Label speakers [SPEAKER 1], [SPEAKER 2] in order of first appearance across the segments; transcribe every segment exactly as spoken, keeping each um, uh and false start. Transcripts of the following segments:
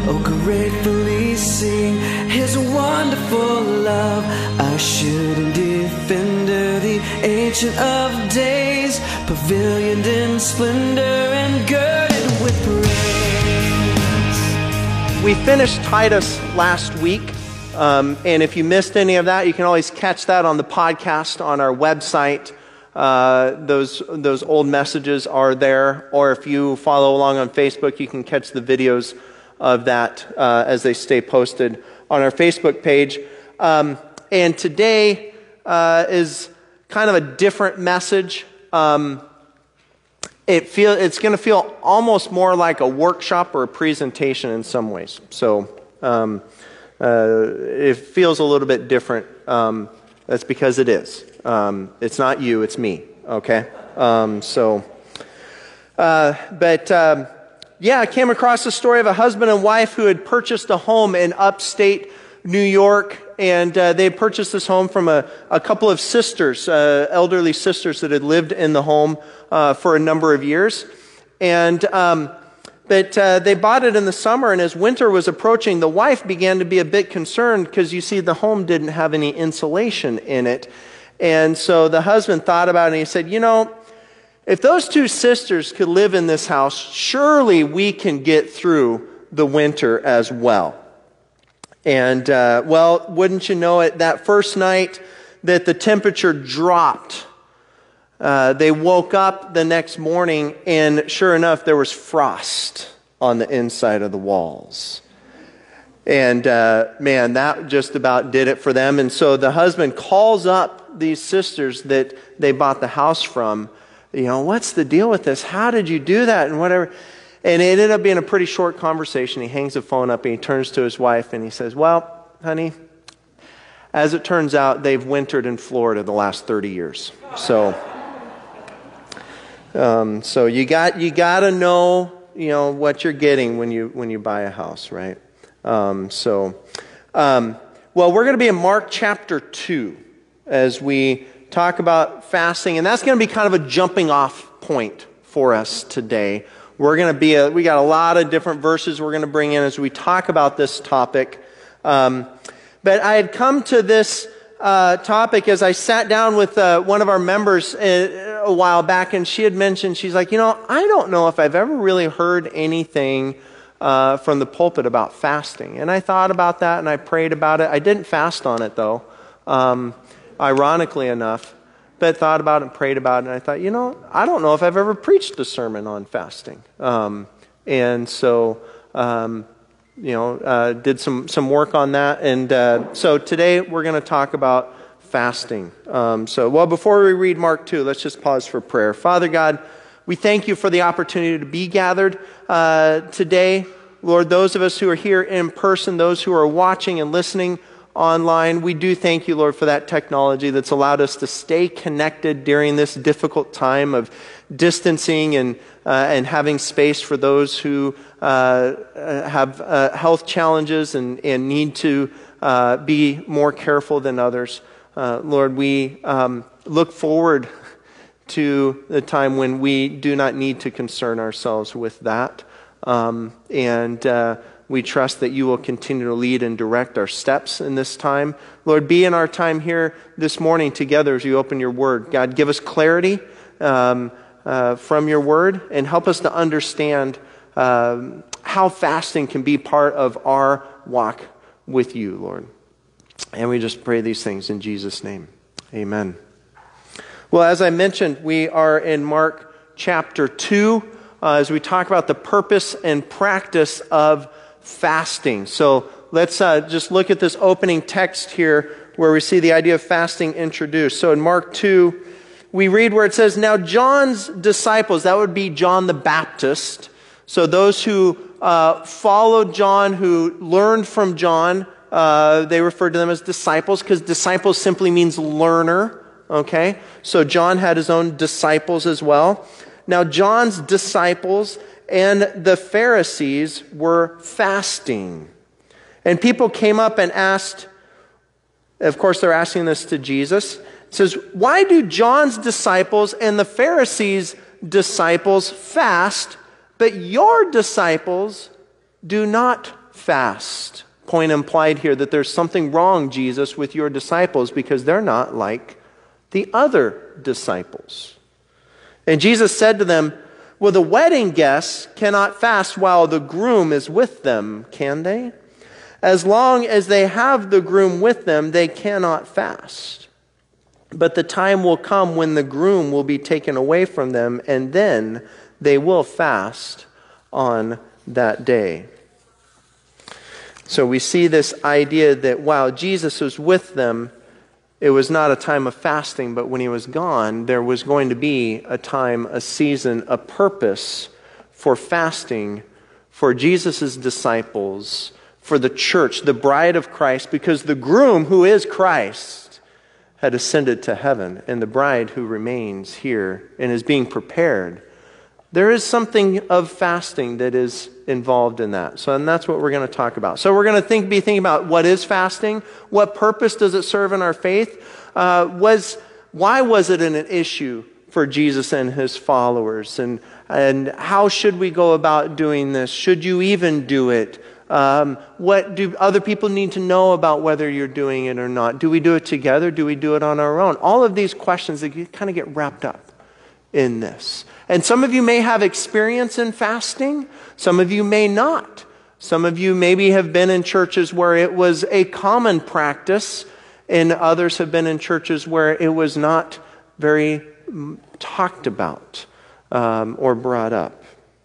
[SPEAKER 1] oh gratefully sing His wonderful love. Assured and defender, the Ancient of Days, pavilioned in splendor and girded with praise.
[SPEAKER 2] We finished Titus last week, um, and if you missed any of that, you can always catch that on the podcast on our website. Uh, those those old messages are there, or if you follow along on Facebook, you can catch the videos of that uh, as they stay posted on our Facebook page. Um, and today uh, is kind of a different message. Um, it feel it's going to feel almost more like a workshop or a presentation in some ways. So um, uh, it feels a little bit different. Um, that's because it is. Um, it's not you, it's me, okay? Um, so, uh, but, um, yeah, I came across the story of a husband and wife who had purchased a home in upstate New York, and uh, they had purchased this home from a, a couple of sisters, uh, elderly sisters that had lived in the home uh, for a number of years. And um, but uh, they bought it in the summer, and as winter was approaching, the wife began to be a bit concerned because, you see, the home didn't have any insulation in it. And so the husband thought about it, and he said, you know, if those two sisters could live in this house, surely we can get through the winter as well. And, uh, well, wouldn't you know it, that first night that the temperature dropped, uh, they woke up the next morning, and sure enough, there was frost on the inside of the walls. And, uh, man, that just about did it for them. And so the husband calls up these sisters that they bought the house from. You know, what's the deal with this? How did you do that? And whatever. And it ended up being a pretty short conversation. He hangs the phone up and he turns to his wife and he says, well, honey, as it turns out, they've wintered in Florida the last thirty years. So, um, so you got you got to know, you know, what you're getting when you when you buy a house, right? Um, so, um, well, we're going to be in Mark chapter two as we talk about fasting, and that's going to be kind of a jumping off point for us today. We're going to be, a, we got a lot of different verses we're going to bring in as we talk about this topic. Um, but I had come to this uh, topic as I sat down with uh, one of our members a, a while back, and she had mentioned, she's like, you know, I don't know if I've ever really heard anything uh, from the pulpit about fasting. And I thought about that, and I prayed about it. I didn't fast on it, though. Um, ironically enough, but thought about it and prayed about it, and I thought, you know, I don't know if I've ever preached a sermon on fasting. Um, and so, um, you know, uh, did some, some work on that, and uh, so today we're going to talk about fasting. Um, so, well, before we read Mark two, let's just pause for prayer. Father God, we thank you for the opportunity to be gathered uh, today. Lord, those of us who are here in person, those who are watching and listening online, we do thank you, Lord, for that technology that's allowed us to stay connected during this difficult time of distancing and uh, and having space for those who uh, have uh, health challenges and, and need to uh, be more careful than others. Uh, Lord, we um, look forward to the time when we do not need to concern ourselves with that. Um, and uh, we trust that you will continue to lead and direct our steps in this time. Lord, be in our time here this morning together as you open your word. God, give us clarity um, uh, from your word and help us to understand um, how fasting can be part of our walk with you, Lord. And we just pray these things in Jesus' name. Amen. Well, as I mentioned, we are in Mark chapter two uh, as we talk about the purpose and practice of fasting. So let's uh, just look at this opening text here where we see the idea of fasting introduced. So in Mark two, we read where it says, now John's disciples, that would be John the Baptist. So those who uh, followed John, who learned from John, uh, they referred to them as disciples because disciples simply means learner. Okay, so John had his own disciples as well. Now John's disciples and the Pharisees were fasting. And people came up and asked, of course they're asking this to Jesus. It says, why do John's disciples and the Pharisees' disciples fast, but your disciples do not fast. Point implied here that there's something wrong, Jesus, with your disciples because they're not like the other disciples. And Jesus said to them, well, the wedding guests cannot fast while the groom is with them, can they? As long as they have the groom with them, they cannot fast. But the time will come when the groom will be taken away from them, and then they will fast on that day. So we see this idea that while Jesus was with them, it was not a time of fasting, but when he was gone, there was going to be a time, a season, a purpose for fasting for Jesus' disciples, for the church, the bride of Christ, because the groom, who is Christ, had ascended to heaven, and the bride who remains here and is being prepared. There is something of fasting that is involved in that. So, and that's what we're going to talk about. So we're going to think, be thinking about what is fasting, what purpose does it serve in our faith, uh, was why was it an issue for Jesus and his followers, and and how should we go about doing this? Should you even do it? Um, what do other people need to know about whether you're doing it or not? Do we do it together? Do we do it on our own? All of these questions that kind of get wrapped up in this. And some of you may have experience in fasting. Some of you may not. Some of you maybe have been in churches where it was a common practice, and others have been in churches where it was not very talked about um, or brought up.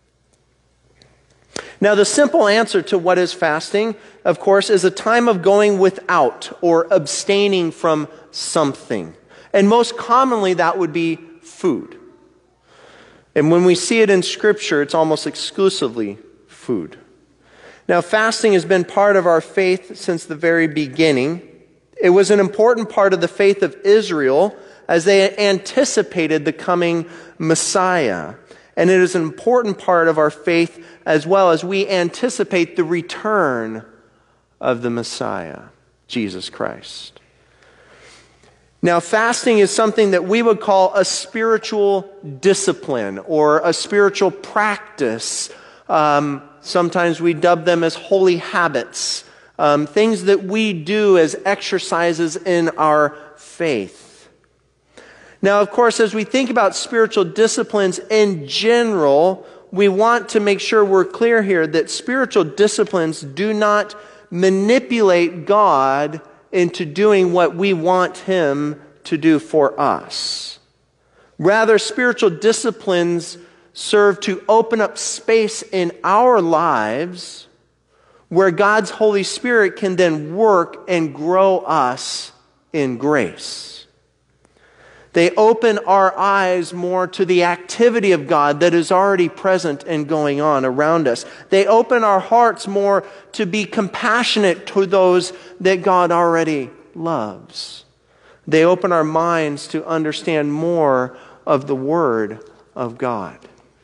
[SPEAKER 2] Now, the simple answer to what is fasting, of course, is a time of going without or abstaining from something. And most commonly, that would be food. And when we see it in Scripture, it's almost exclusively food. Now, fasting has been part of our faith since the very beginning. It was an important part of the faith of Israel as they anticipated the coming Messiah. And it is an important part of our faith as well as we anticipate the return of the Messiah, Jesus Christ. Now, fasting is something that we would call a spiritual discipline or a spiritual practice. Um, sometimes we dub them as holy habits, um, things that we do as exercises in our faith. Now, of course, as we think about spiritual disciplines in general, we want to make sure we're clear here that spiritual disciplines do not manipulate God into doing what we want Him to do for us. Rather, spiritual disciplines serve to open up space in our lives where God's Holy Spirit can then work and grow us in grace. They open our eyes more to the activity of God that is already present and going on around us. They open our hearts more to be compassionate to those that God already loves. They open our minds to understand more of the Word of God.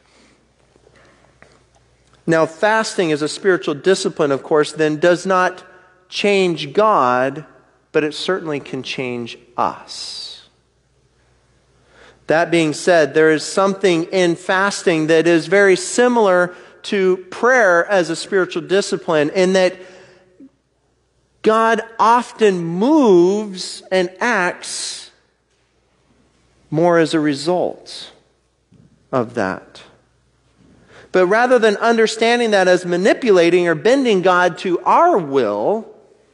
[SPEAKER 2] Now, fasting as a spiritual discipline, of course, then does not change God, but it certainly can change us. That being said, there is something in fasting that is very similar to prayer as a spiritual discipline in that God often moves and acts more as a result of that. But rather than understanding that as manipulating or bending God to our will,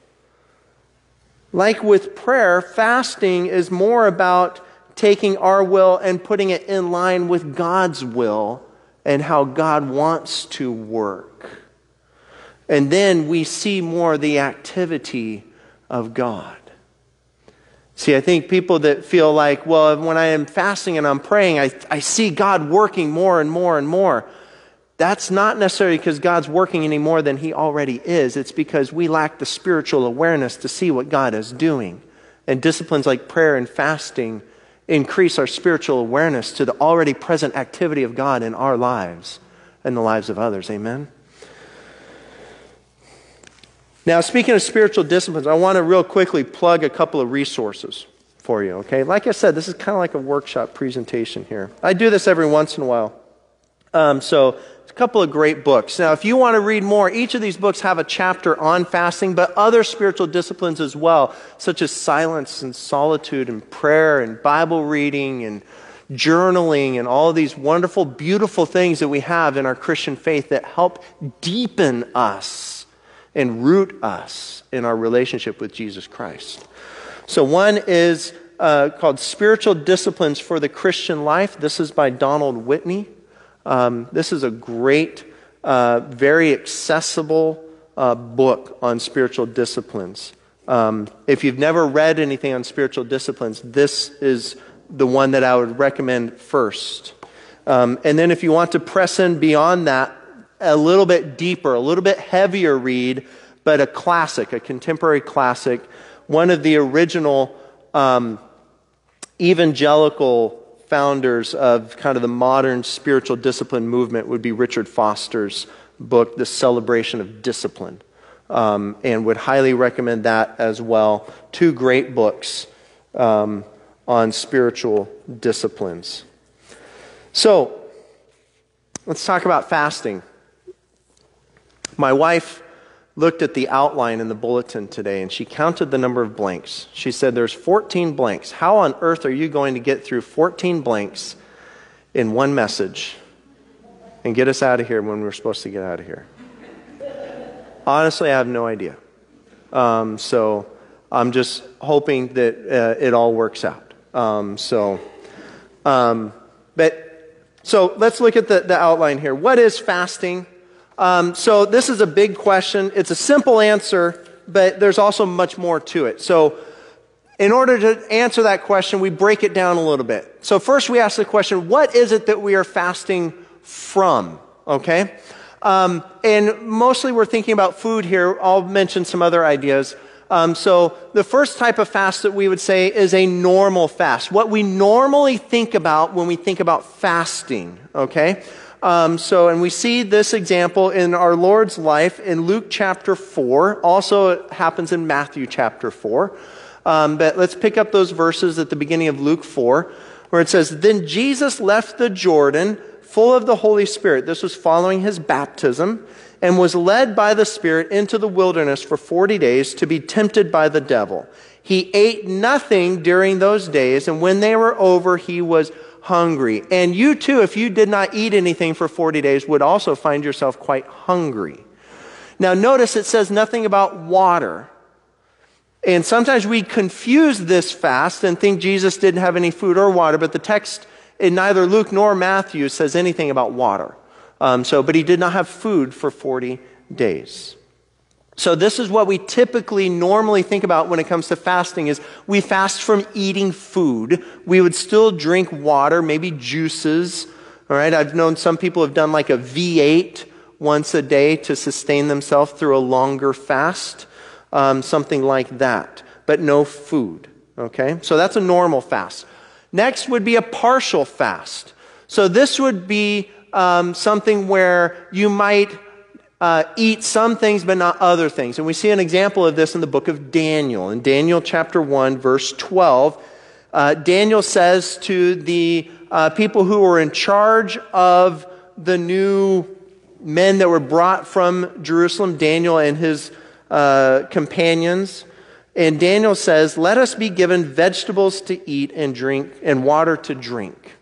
[SPEAKER 2] like with prayer, fasting is more about taking our will and putting it in line with God's will and how God wants to work. And then we see more the activity of God. See, I think people that feel like, well, when I am fasting and I'm praying, I, I see God working more and more and more. That's not necessarily because God's working any more than He already is. It's because we lack the spiritual awareness to see what God is doing. And disciplines like prayer and fasting increase our spiritual awareness to the already present activity of God in our lives and the lives of others. Amen? Now, speaking of spiritual disciplines, I want to real quickly plug a couple of resources for you, okay? Like I said, this is kind of like a workshop presentation here. I do this every once in a while. Um, so a couple of great books. Now, if you want to read more, each of these books have a chapter on fasting, but other spiritual disciplines as well, such as silence and solitude and prayer and Bible reading and journaling and all of these wonderful, beautiful things that we have in our Christian faith that help deepen us and root us in our relationship with Jesus Christ. So one is uh, called Spiritual Disciplines for the Christian Life. This is by Donald Whitney. Um, this is a great, uh, very accessible uh, book on spiritual disciplines. Um, if you've never read anything on spiritual disciplines, this is the one that I would recommend first. Um, and then if you want to press in beyond that, a little bit deeper, a little bit heavier read, but a classic, a contemporary classic, one of the original um, evangelical founders of kind of the modern spiritual discipline movement would be Richard Foster's book, The Celebration of Discipline, um, and would highly recommend that as well. Two great books um, on spiritual disciplines. So, let's talk about fasting. My wife looked at the outline in the bulletin today, and she counted the number of blanks. She said, there's fourteen blanks. How on earth are you going to get through fourteen blanks in one message and get us out of here when we're supposed to get out of here? Honestly, I have no idea. Um, so I'm just hoping that uh, it all works out. Um, so, um, but so let's look at the, the outline here. What is fasting? Um, so this is a big question. It's a simple answer, but there's also much more to it. So in order to answer that question, we break it down a little bit. So first we ask the question, what is it that we are fasting from? Okay? Um, and mostly we're thinking about food here. I'll mention some other ideas. Um, so the first type of fast that we would say is a normal fast. What we normally think about when we think about fasting. Okay? Um, so, and we see this example in our Lord's life in Luke chapter four. Also, it happens in Matthew chapter four. Um, but let's pick up those verses at the beginning of Luke four, where it says, Then Jesus left the Jordan, full of the Holy Spirit. This was following his baptism, and was led by the Spirit into the wilderness for forty days to be tempted by the devil. He ate nothing during those days, and when they were over, he was hungry. And you too, if you did not eat anything for forty days, would also find yourself quite hungry. Now notice it says nothing about water. And sometimes we confuse this fast and think Jesus didn't have any food or water, but the text in neither Luke nor Matthew says anything about water. Um, so, but he did not have food for forty days. So this is what we typically normally think about when it comes to fasting is we fast from eating food. We would still drink water, maybe juices. All right, I've known some people have done like a V eight once a day to sustain themselves through a longer fast, um, something like that, but no food. Okay, so that's a normal fast. Next would be a partial fast. So this would be um, something where you might Uh, eat some things but not other things. And we see an example of this in the book of Daniel. In Daniel chapter one, verse twelve, uh, Daniel says to the uh, people who were in charge of the new men that were brought from Jerusalem, Daniel and his uh, companions, and Daniel says, let us be given vegetables to eat and drink and water to drink.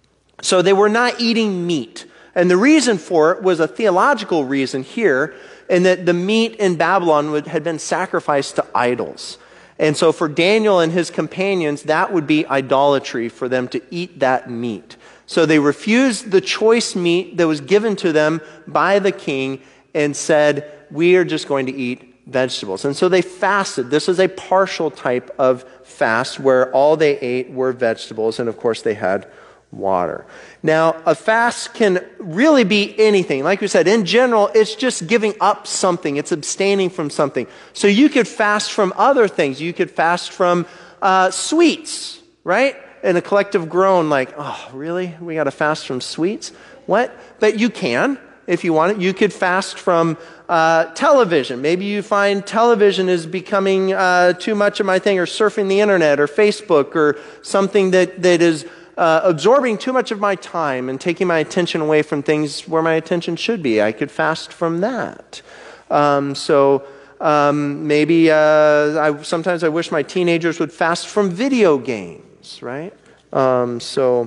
[SPEAKER 2] So they were not eating meat. And the reason for it was a theological reason here, in that the meat in Babylon would, had been sacrificed to idols. And so for Daniel and his companions, that would be idolatry for them to eat that meat. So they refused the choice meat that was given to them by the king and said, we are just going to eat vegetables. And so they fasted. This is a partial type of fast where all they ate were vegetables, and of course they had water. Now, a fast can really be anything. Like we said, in general, it's just giving up something. It's abstaining from something. So you could fast from other things. You could fast from uh, sweets, right? And a collective groan like, oh, really? We got to fast from sweets? What? But you can, if you want it. You could fast from uh, television. Maybe you find television is becoming uh, too much of my thing, or surfing the internet, or Facebook, or something that, that is uh, absorbing too much of my time and taking my attention away from things where my attention should be. I could fast from that. Um, so um, maybe uh, I, sometimes I wish my teenagers would fast from video games, right? Um, so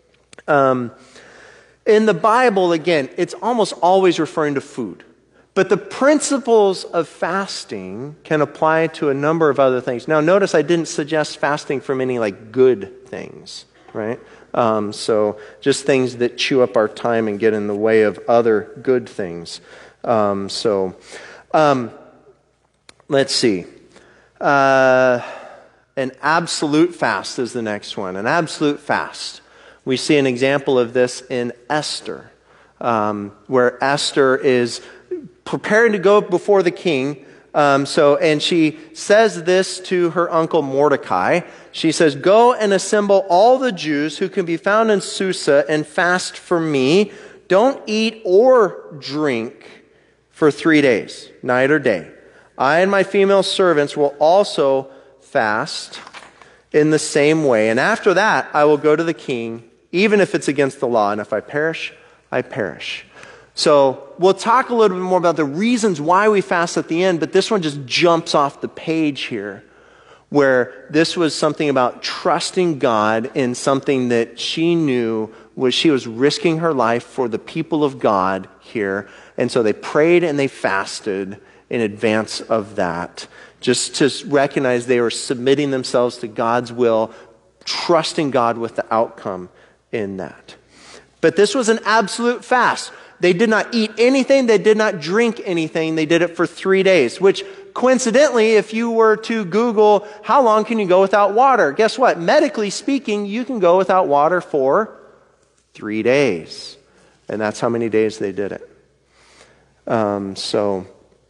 [SPEAKER 2] um, in the Bible, again, it's almost always referring to food. But the principles of fasting can apply to a number of other things. Now, notice I didn't suggest fasting from any like good things, right? Um, so just things that chew up our time and get in the way of other good things. Um, so um, let's see. Uh, an absolute fast is the next one. An absolute fast. We see an example of this in Esther, um, where Esther is preparing to go before the king. Um, so, and she says this to her uncle Mordecai. She says, "Go and assemble all the Jews who can be found in Susa and fast for me. Don't eat or drink for three days, night or day. I and my female servants will also fast in the same way. And after that, I will go to the king, even if it's against the law. And if I perish, I perish." So we'll talk a little bit more about the reasons why we fast at the end, but this one just jumps off the page here, where this was something about trusting God in something that she knew was she was risking her life for the people of God here. And so they prayed and they fasted in advance of that, just to recognize they were submitting themselves to God's will, trusting God with the outcome in that. But this was an absolute fast. They did not eat anything. They did not drink anything. They did it for three days, which coincidentally, if you were to Google, how long can you go without water? Guess what? Medically speaking, you can go without water for three days. And that's how many days they did it. Um, so,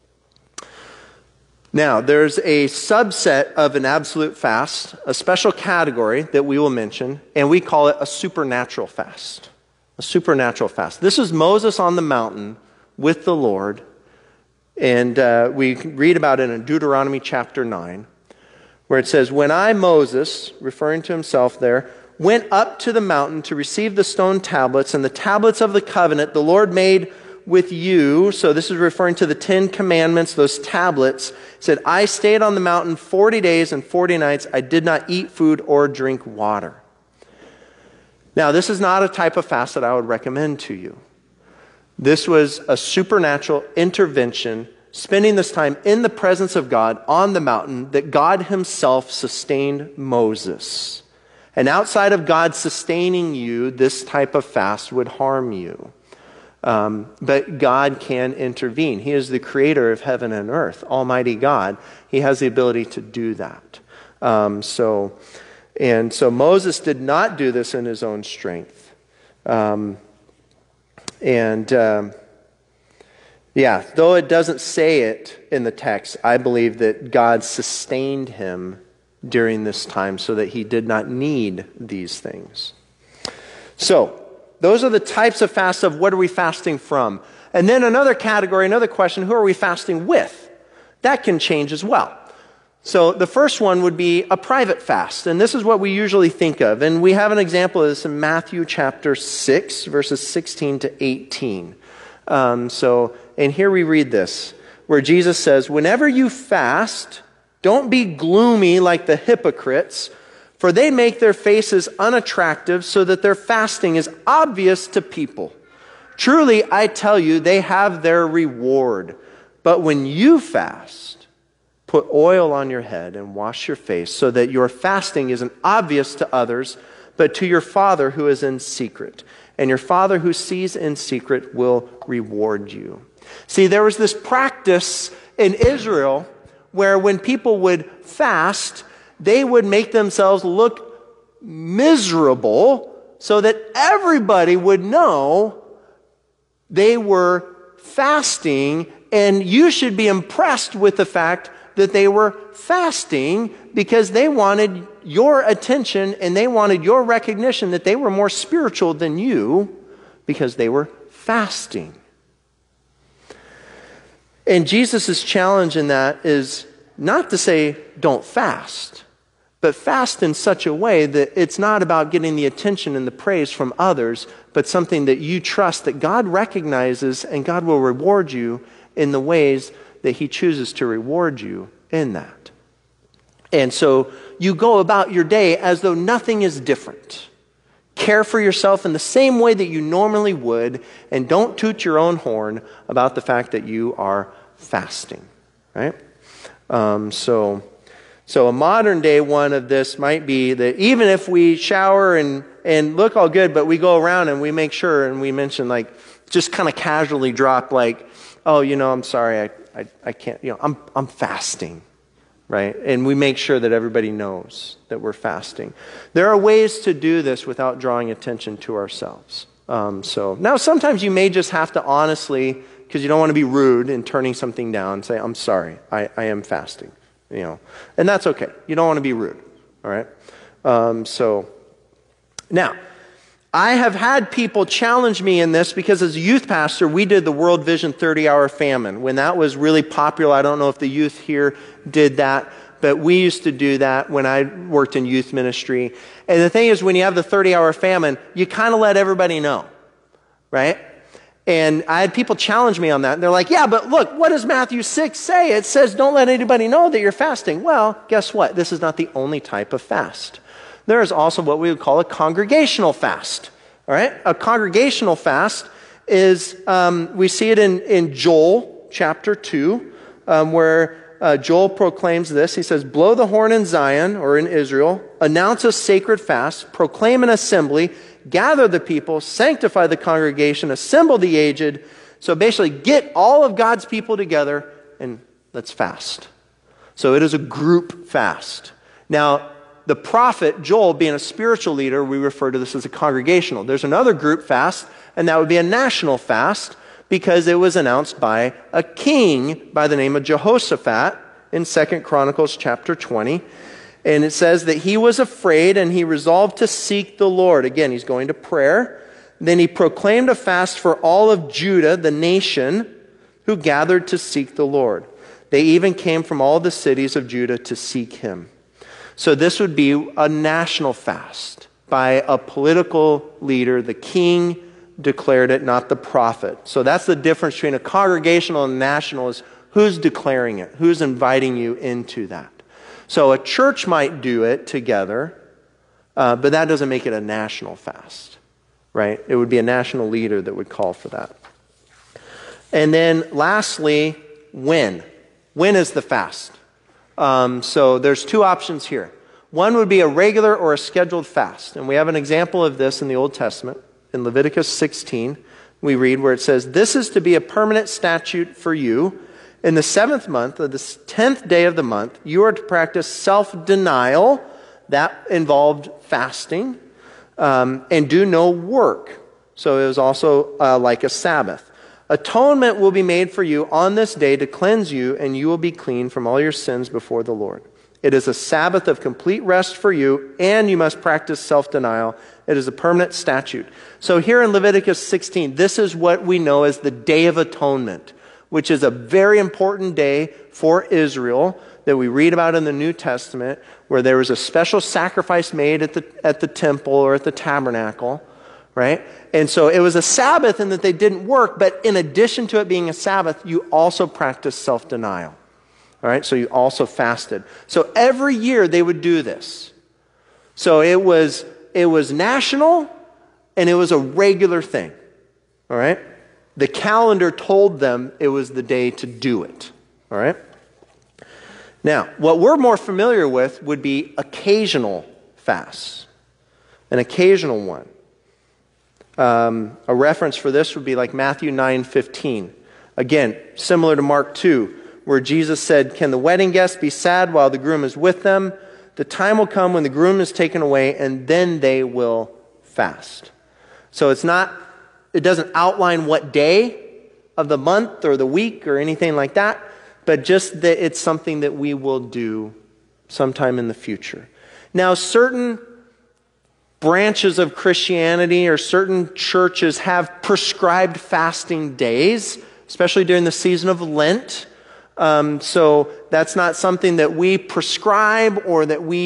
[SPEAKER 2] now there's a subset of an absolute fast, a special category that we will mention, and we call it a supernatural fast. A supernatural fast. This is Moses on the mountain with the Lord. And uh, we read about it in Deuteronomy chapter nine, where it says, "When I, Moses," referring to himself there, "went up to the mountain to receive the stone tablets and the tablets of the covenant the Lord made with you," so this is referring to the Ten Commandments, those tablets, said, "I stayed on the mountain forty days and forty nights. I did not eat food or drink water." Now, this is not a type of fast that I would recommend to you. This was a supernatural intervention, spending this time in the presence of God on the mountain, that God himself sustained Moses. And outside of God sustaining you, this type of fast would harm you. Um, but God can intervene. He is the creator of heaven and earth, Almighty God. He has the ability to do that. Um, so... And so Moses did not do this in his own strength. Um, and um, yeah, though it doesn't say it in the text, I believe that God sustained him during this time so that he did not need these things. So those are the types of fasts of what are we fasting from. And then another category, another question, who are we fasting with? That can change as well. So the first one would be a private fast, and this is what we usually think of. And we have an example of this in Matthew chapter six, verses sixteen to eighteen. Um, so, and here we read this, where Jesus says, "Whenever you fast, don't be gloomy like the hypocrites, for they make their faces unattractive so that their fasting is obvious to people. Truly, I tell you, they have their reward. But when you fast, put oil on your head and wash your face so that your fasting isn't obvious to others, but to your Father who is in secret. And your Father who sees in secret will reward you." See, there was this practice in Israel where when people would fast, they would make themselves look miserable so that everybody would know they were fasting, and you should be impressed with the fact that they were fasting because they wanted your attention and they wanted your recognition that they were more spiritual than you because they were fasting. And Jesus' challenge in that is not to say don't fast, but fast in such a way that it's not about getting the attention and the praise from others, but something that you trust that God recognizes and God will reward you in the ways that he chooses to reward you in that. And so you go about your day as though nothing is different. Care for yourself in the same way that you normally would, and don't toot your own horn about the fact that you are fasting, right? Um, so... So a modern day one of this might be that even if we shower and, and look all good, but we go around and we make sure and we mention like, just kind of casually drop like, oh, you know, I'm sorry, I, I, I can't, you know, I'm, I'm fasting, right? And we make sure that everybody knows that we're fasting. There are ways to do this without drawing attention to ourselves. Um, so now sometimes you may just have to honestly, because you don't want to be rude in turning something down, say, I'm sorry, I, I am fasting. You know, and that's okay. You don't want to be rude, all right? Um, so, now, I have had people challenge me in this because as a youth pastor, we did the World Vision thirty-hour famine. When that was really popular, I don't know if the youth here did that, but we used to do that when I worked in youth ministry. And the thing is, when you have the thirty-hour famine, you kind of let everybody know, right? And I had people challenge me on that. And they're like, yeah, but look, what does Matthew six say? It says, don't let anybody know that you're fasting. Well, guess what? This is not the only type of fast. There is also what we would call a congregational fast. All right? A congregational fast is, um, we see it in, in Joel chapter two, um, where uh, Joel proclaims this. He says, blow the horn in Zion, or in Israel, announce a sacred fast, proclaim an assembly, gather the people, sanctify the congregation, assemble the aged. So basically, get all of God's people together and let's fast. So it is a group fast. Now, the prophet Joel, being a spiritual leader, we refer to this as a congregational. There's another group fast, and that would be a national fast, because it was announced by a king by the name of Jehoshaphat in Second Chronicles chapter twenty. And it says that he was afraid and he resolved to seek the Lord. Again, he's going to prayer. Then he proclaimed a fast for all of Judah, the nation, who gathered to seek the Lord. They even came from all the cities of Judah to seek him. So this would be a national fast by a political leader. The king declared it, not the prophet. So that's the difference between a congregational and national, is who's declaring it, who's inviting you into that. So a church might do it together, uh, but that doesn't make it a national fast, right? It would be a national leader that would call for that. And then lastly, when? When is the fast? Um, so there's two options here. One would be a regular or a scheduled fast. And we have an example of this in the Old Testament. In Leviticus sixteen, we read where it says, this is to be a permanent statute for you. In the seventh month, of the tenth day of the month, you are to practice self-denial. That involved fasting, um, and do no work. So it was also uh, like a Sabbath. Atonement will be made for you on this day to cleanse you, and you will be clean from all your sins before the Lord. It is a Sabbath of complete rest for you, and you must practice self-denial. It is a permanent statute. So here in Leviticus sixteen, this is what we know as the Day of Atonement, which is a very important day for Israel that we read about in the New Testament, where there was a special sacrifice made at the at the temple or at the tabernacle, right? And so it was a Sabbath in that they didn't work, but in addition to it being a Sabbath, you also practiced self-denial, all right? So you also fasted. So every year they would do this. So it was it was national, and it was a regular thing, all right? The calendar told them it was the day to do it, all right? Now, what we're more familiar with would be occasional fasts, an occasional one. Um, a reference for this would be like Matthew nine fifteen. Again, similar to Mark two, where Jesus said, can the wedding guests be sad while the groom is with them? The time will come when the groom is taken away, and then they will fast. So it's not, it doesn't outline what day of the month or the week or anything like that, but just that it's something that we will do sometime in the future. Now, certain branches of Christianity or certain churches have prescribed fasting days, especially during the season of Lent. Um, so that's not something that we prescribe or that we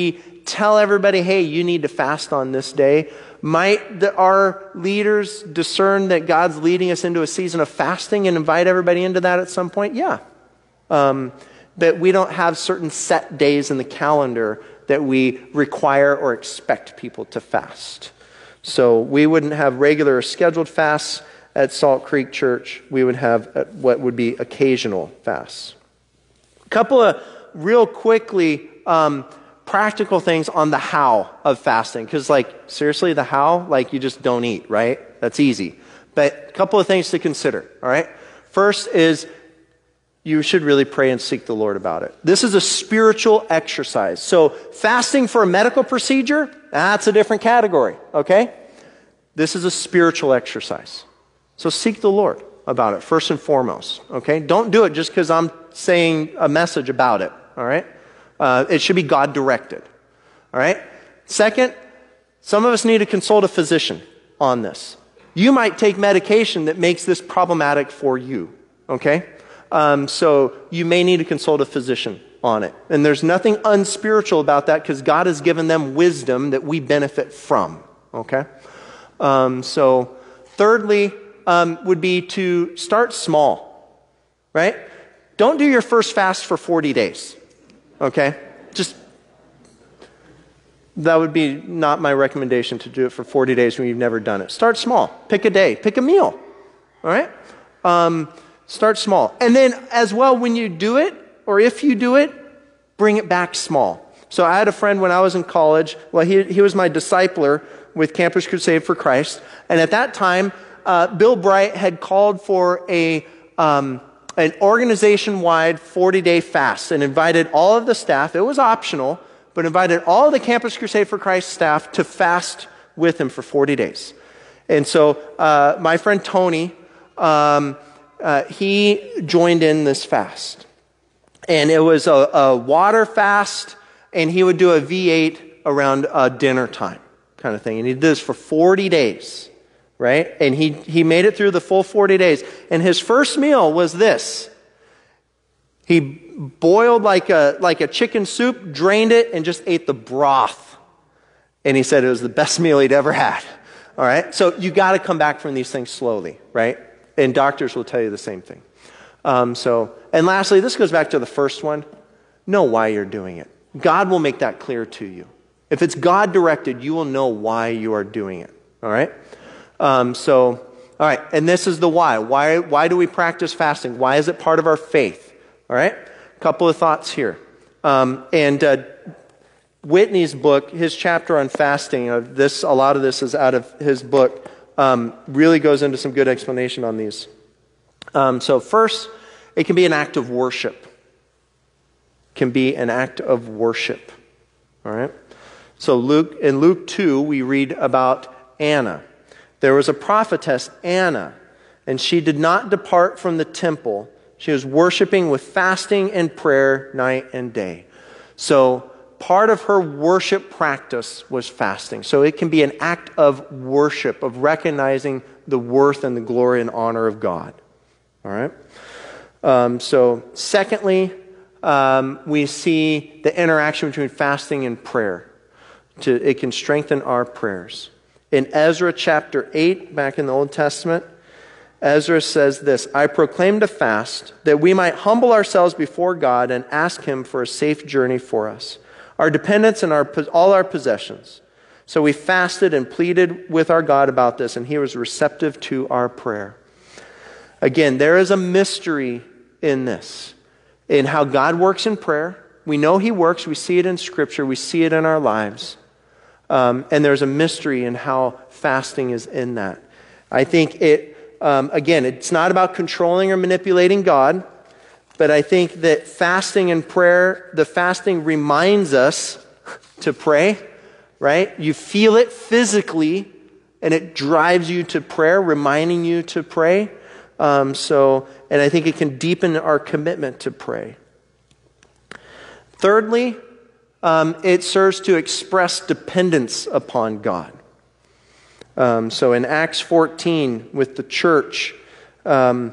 [SPEAKER 2] tell everybody, hey, you need to fast on this day? Might the, our leaders discern that God's leading us into a season of fasting and invite everybody into that at some point? Yeah. Um, but we don't have certain set days in the calendar that we require or expect people to fast. So we wouldn't have regular or scheduled fasts at Salt Creek Church. We would have what would be occasional fasts. A couple of real quickly um, practical things on the how of fasting. Because like, seriously, the how, like you just don't eat, right? That's easy. But a couple of things to consider, all right? First is you should really pray and seek the Lord about it. This is a spiritual exercise. So fasting for a medical procedure, that's a different category, okay? This is a spiritual exercise. So seek the Lord about it, first and foremost, okay? Don't do it just because I'm saying a message about it, all right? Uh, it should be God-directed, all right? Second, some of us need to consult a physician on this. You might take medication that makes this problematic for you, okay? Um, so you may need to consult a physician on it. And there's nothing unspiritual about that because God has given them wisdom that we benefit from, okay? Um, so thirdly um, would be to start small, right? Don't do your first fast for forty days, okay? Just, that would be not my recommendation to do it for forty days when you've never done it. Start small. Pick a day. Pick a meal, all right? Um, start small. And then as well, when you do it, or if you do it, bring it back small. So I had a friend when I was in college. Well, he, he was my discipler with Campus Crusade for Christ. And at that time, uh, Bill Bright had called for a um, an organization-wide forty-day fast and invited all of the staff. It was optional, but invited all of the Campus Crusade for Christ staff to fast with him for forty days. And so uh, my friend Tony, um, uh, he joined in this fast. And it was a, a water fast, and he would do a V eight around uh, dinner time kind of thing. And he did this for forty days, right? And he, he made it through the full forty days. And his first meal was this. He boiled like a, like a chicken soup, drained it, and just ate the broth. And he said it was the best meal he'd ever had. All right? So you got to come back from these things slowly, right? And doctors will tell you the same thing. Um, so, and lastly, this goes back to the first one. Know why you're doing it. God will make that clear to you. If it's God-directed, you will know why you are doing it. All right? Um, so, all right, and this is the why. Why, why do we practice fasting? Why is it part of our faith? All right? A couple of thoughts here. Um, and uh, Whitney's book, his chapter on fasting, uh, this a lot of this is out of his book, um, really goes into some good explanation on these. Um, so first, it can be an act of worship. Can be an act of worship. All right? So Luke in Luke two, we read about Anna. There was a prophetess, Anna, and she did not depart from the temple. She was worshiping with fasting and prayer night and day. So part of her worship practice was fasting. So it can be an act of worship, of recognizing the worth and the glory and honor of God. All right? Um, so secondly, um, we see the interaction between fasting and prayer. To, it can strengthen our prayers. In Ezra chapter eight, back in the Old Testament, Ezra says this, I proclaimed a fast that we might humble ourselves before God and ask Him for a safe journey for us, our dependence and our, all our possessions. So we fasted and pleaded with our God about this, and He was receptive to our prayer. Again, there is a mystery in this, in how God works in prayer. We know He works. We see it in Scripture. We see it in our lives. Um, and there's a mystery in how fasting is in that. I think it, um, again, it's not about controlling or manipulating God, but I think that fasting and prayer, the fasting reminds us to pray, right? You feel it physically, and it drives you to prayer, reminding you to pray. Um, so, and I think it can deepen our commitment to pray. Thirdly, um, it serves to express dependence upon God. Um, so in Acts fourteen with the church, um,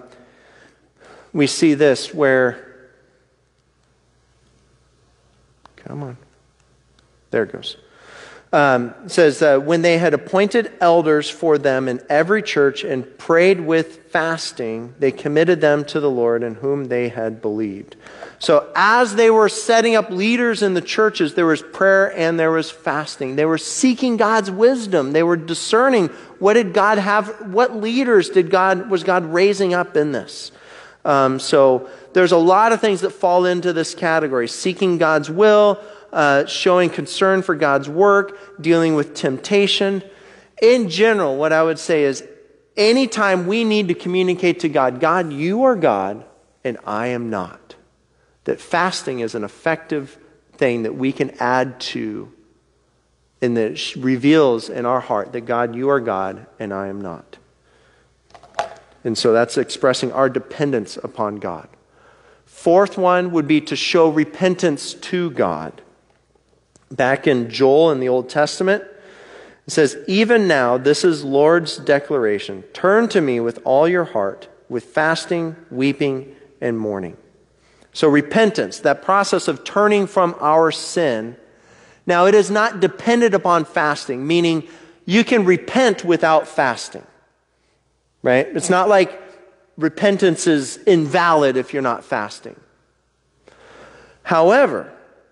[SPEAKER 2] we see this where, come on. There it goes. Um, it says, uh, when they had appointed elders for them in every church and prayed with fasting, they committed them to the Lord in whom they had believed. So as they were setting up leaders in the churches, there was prayer and there was fasting. They were seeking God's wisdom. They were discerning what did God have, what leaders did God, was God raising up in this? Um, so there's a lot of things that fall into this category. Seeking God's will, Uh, showing concern for God's work, dealing with temptation. In general, what I would say is anytime we need to communicate to God, God, you are God and I am not, that fasting is an effective thing that we can add to and that reveals in our heart that God, you are God and I am not. And so that's expressing our dependence upon God. Fourth one would be to show repentance to God. Back in Joel in the Old Testament, it says, even now, this is Lord's declaration. Turn to me with all your heart, with fasting, weeping, and mourning. So repentance, that process of turning from our sin. Now, it is not dependent upon fasting, meaning you can repent without fasting. Right? It's not like repentance is invalid if you're not fasting. However,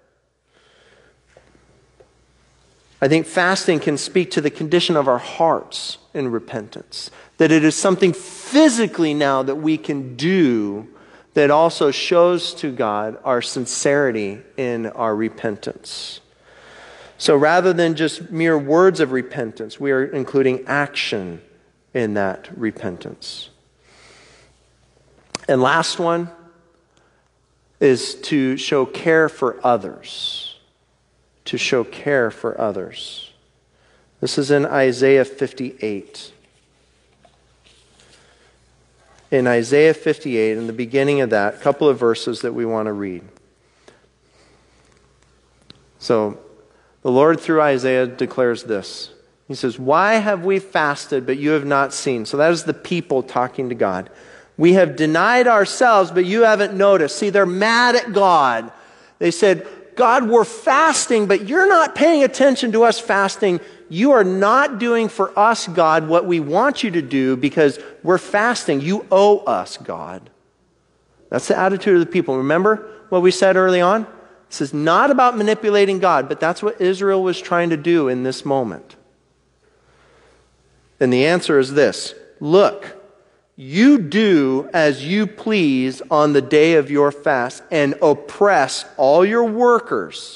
[SPEAKER 2] I think fasting can speak to the condition of our hearts in repentance. That it is something physically now that we can do that also shows to God our sincerity in our repentance. So rather than just mere words of repentance, we are including action in that repentance. And last one is to show care for others. To show care for others. This is in Isaiah fifty-eight. In Isaiah fifty-eight, in the beginning of that, a couple of verses that we want to read. So, the Lord through Isaiah declares this. He says, why have we fasted, but you have not seen? So that is the people talking to God. We have denied ourselves, but you haven't noticed. See, they're mad at God. They said, God, we're fasting, but you're not paying attention to us fasting. You are not doing for us, God, what we want you to do because we're fasting. You owe us, God. That's the attitude of the people. Remember what we said early on? This is not about manipulating God, but that's what Israel was trying to do in this moment. And the answer is this. Look, you do as you please on the day of your fast and oppress all your workers.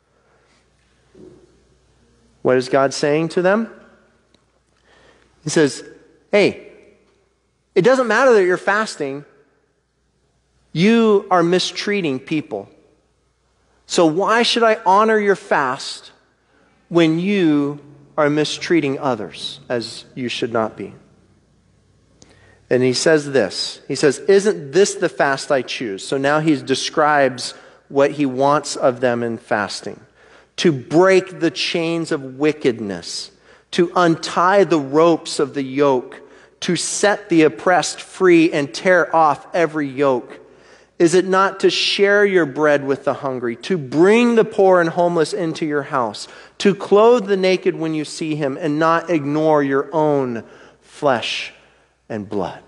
[SPEAKER 2] What is God saying to them? He says, hey, it doesn't matter that you're fasting. You are mistreating people. So why should I honor your fast when you are mistreating others as you should not be? And he says this. He says, isn't this the fast I choose? So now he describes what he wants of them in fasting. To break the chains of wickedness. To untie the ropes of the yoke. To set the oppressed free and tear off every yoke. Is it not to share your bread with the hungry? To bring the poor and homeless into your house? To clothe the naked when you see him and not ignore your own flesh and blood.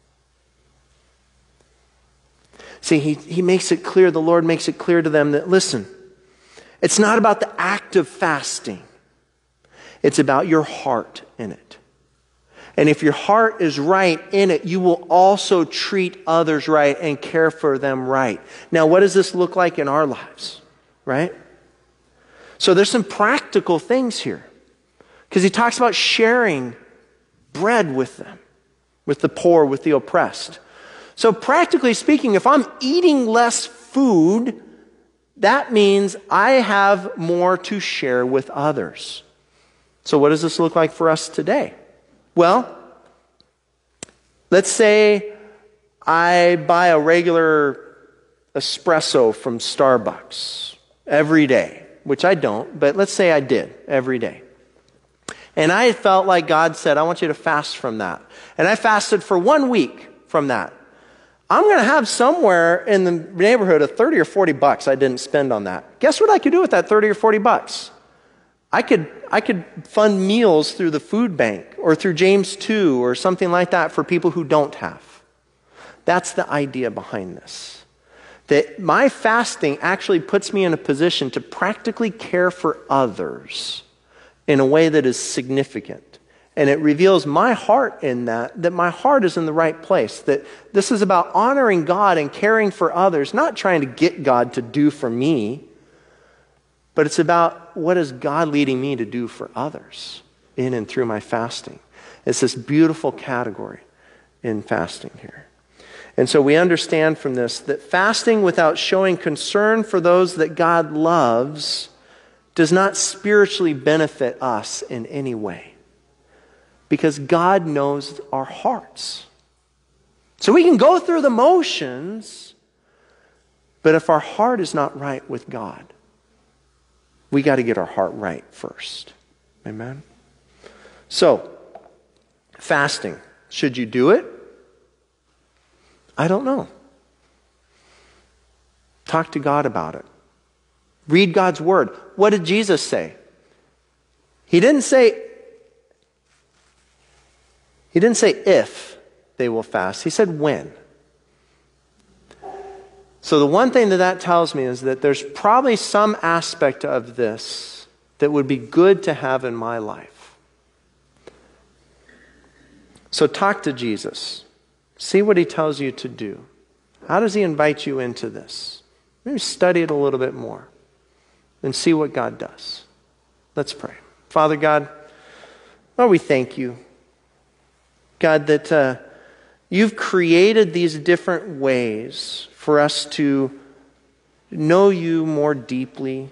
[SPEAKER 2] See, he, he makes it clear, the Lord makes it clear to them that, listen, it's not about the act of fasting. It's about your heart in it. And if your heart is right in it, you will also treat others right and care for them right. Now, what does this look like in our lives? Right? So there's some practical things here. Because he talks about sharing bread with them. With the poor, with the oppressed. So practically speaking, if I'm eating less food, that means I have more to share with others. So what does this look like for us today? Well, let's say I buy a regular espresso from Starbucks every day, which I don't, but let's say I did every day. And I felt like God said, I want you to fast from that. And I fasted for one week from that. I'm going to have somewhere in the neighborhood of thirty or forty bucks I didn't spend on that. Guess what I could do with that thirty or forty bucks? I could, I could fund meals through the food bank or through James two or something like that for people who don't have. That's the idea behind this. That my fasting actually puts me in a position to practically care for others in a way that is significant. And it reveals my heart in that, that my heart is in the right place. That this is about honoring God and caring for others, not trying to get God to do for me, but it's about what is God leading me to do for others in and through my fasting. It's this beautiful category in fasting here. And so we understand from this that fasting without showing concern for those that God loves does not spiritually benefit us in any way. Because God knows our hearts. So we can go through the motions, but if our heart is not right with God, we got to get our heart right first. Amen? So, fasting. Should you do it? I don't know. Talk to God about it. Read God's word. What did Jesus say? He didn't say He didn't say if they will fast. He said when. So the one thing that that tells me is that there's probably some aspect of this that would be good to have in my life. So talk to Jesus. See what he tells you to do. How does he invite you into this? Maybe study it a little bit more and see what God does. Let's pray. Father God, Lord, we thank you. God, that uh, you've created these different ways for us to know you more deeply.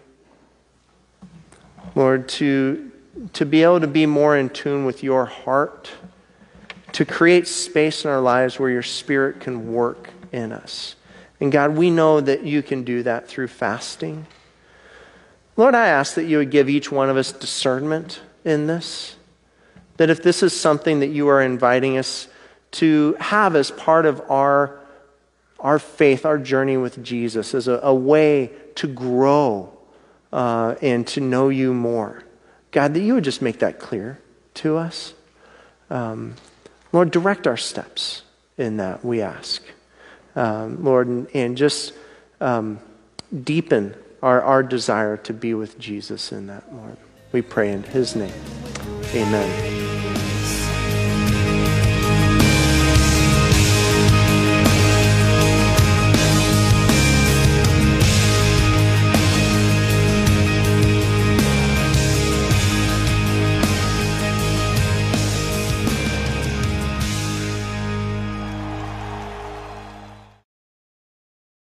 [SPEAKER 2] Lord, to, to be able to be more in tune with your heart, to create space in our lives where your Spirit can work in us. And God, we know that you can do that through fasting. Lord, I ask that you would give each one of us discernment in this. That if this is something that you are inviting us to have as part of our, our faith, our journey with Jesus, as a, a way to grow uh, and to know you more, God, that you would just make that clear to us. Um, Lord, direct our steps in that, we ask. Um, Lord, and, and just um, deepen our, our desire to be with Jesus in that, Lord. We pray in his name. Amen.